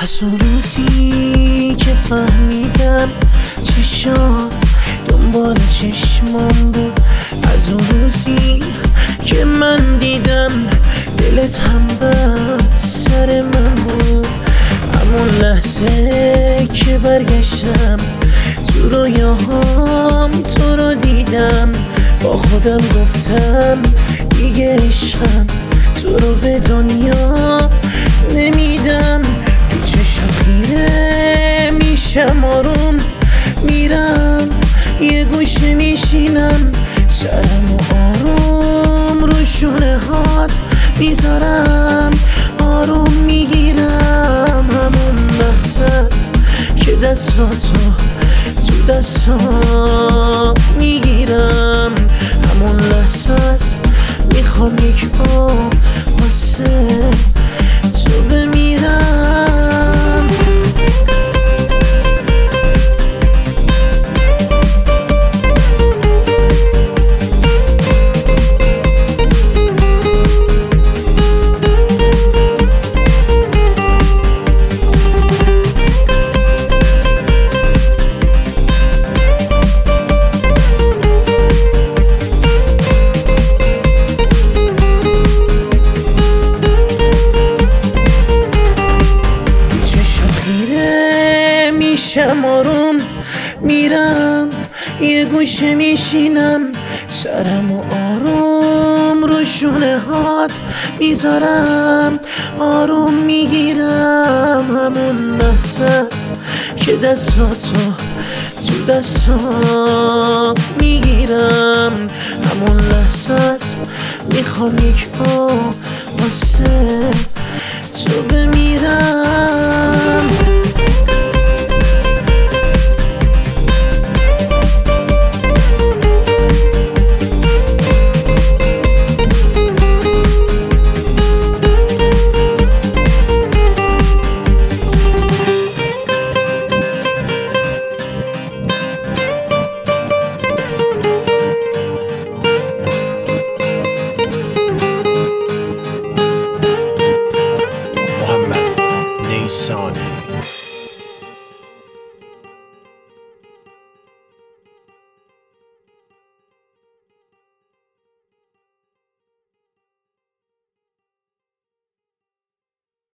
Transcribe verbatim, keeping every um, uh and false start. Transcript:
از اون روزی که فهمیدم چشات دنبال چشمام بود، از اون روزی که من دیدم دلت هم بر سر من بود، همون لحظه که برگشتم تو رویاهام تو رو دیدم، با خودم گفتم دیگه عشقم تو رو به دنیا نمیدم. تو چشم خیره میشم آروم میرم یه گوشه میشینم، سرم و آروم رو شونه هات میذارم آروم میگیرم، همون لحظه‌ست که دستاتو تو دستام میگیرم، همون لحظه‌ست میخوام یک آب واسه تو بمیرم. میشم آروم میرم یه گوشه میشینم، سرم و آروم رو شونه هات میذارم آروم میگیرم، همون لحظه‌ست که دستاتو تو دستام میگیرم، همون لحظه‌ست میخوام یک آب واسه تو بمیرم.